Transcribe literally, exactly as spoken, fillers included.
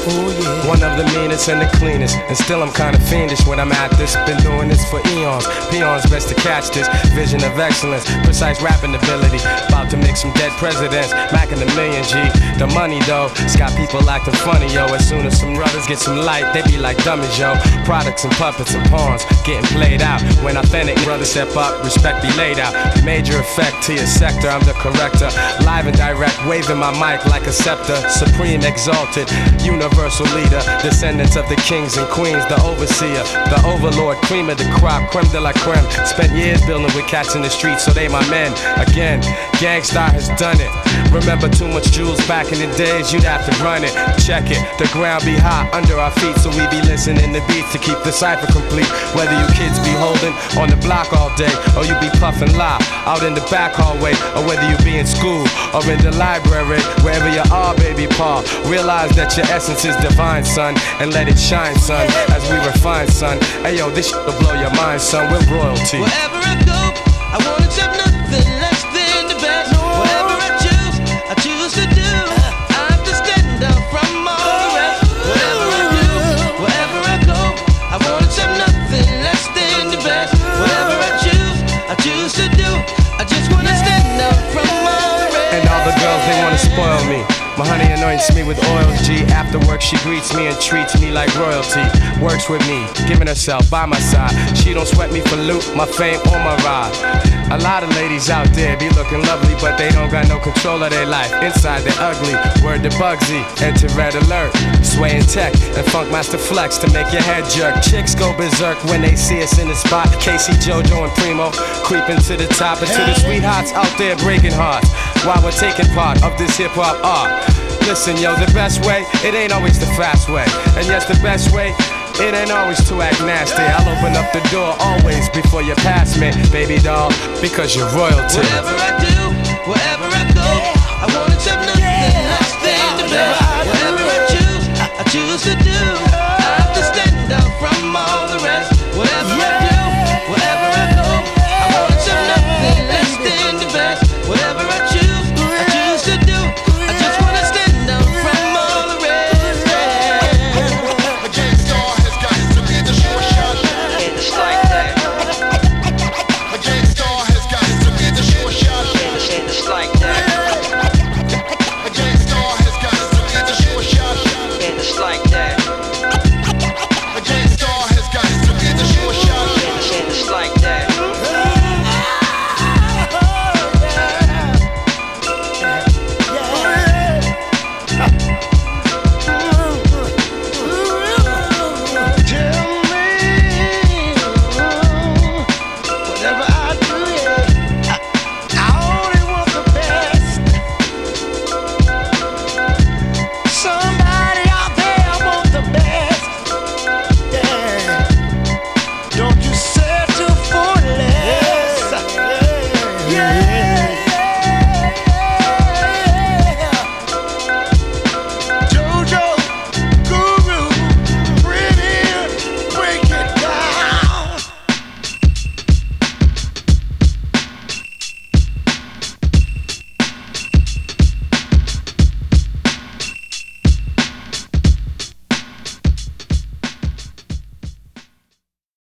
Oh yeah. One of the meanest and the cleanest, and still I'm kinda fiendish when I'm at this. Been doing this for eons. Peons best to catch this vision of excellence, precise rapping ability. About to make some dead presidents, macking a million G. The money though, it's got people acting funny, yo. As soon as some brothers get some light, they be like dummies, yo. Products and puppets and pawns getting played out. When authentic brothers step up, respect be laid out. Major effect to your sector, I'm the corrector. Live and direct, waving my mic like a scepter. Supreme, exalted, universal leader. Descendants of the kings and queens, the overseer, the overlord, cream of the crop, creme de la creme. Spent years building with cats in the streets, so they my men. Again, Gangstar has done it. Remember too much jewels back in the days, you'd have to run it. Check it, the ground be hot under our feet, so we be listening to beats to keep the cipher complete. Whether you kids be holding on the block all day, or you be puffing live out in the back hallway, or whether you be in school or in the library, wherever you are, baby Paul, realize that your essence is divine, son, and let it shine, son, as we refine, son. Hey yo, this shit will blow your mind, son, we're royalty. Wherever I go, I wanna accept nothing less than the best. Whatever I choose, I choose to do. I have to stand out from all the rest. Whatever I do, wherever I go, I wanna accept nothing less than the best. Whatever I choose, I choose to do. I just wanna stand out from all the rest. And all the girls, they wanna spoil me. My honey anoints me with oils, G. After work, she greets me and treats me like royalty. Works with me, giving herself by my side. She don't sweat me for loot, my fame or my ride. A lot of ladies out there be looking lovely, but they don't got no control of their life. Inside they're ugly. Word to Bugsy, enter Red Alert. Swaying tech and Funkmaster Flex to make your head jerk. Chicks go berserk when they see us in the spot. Casey, JoJo, and Primo creeping to the top, and to the sweethearts out there breaking hearts while we're taking part of this hip hop art. Listen, yo, the best way, it ain't always the fast way. And yes, the best way, it ain't always to act nasty. I'll open up the door always before you pass me, baby doll, because you're royalty. Whatever I do,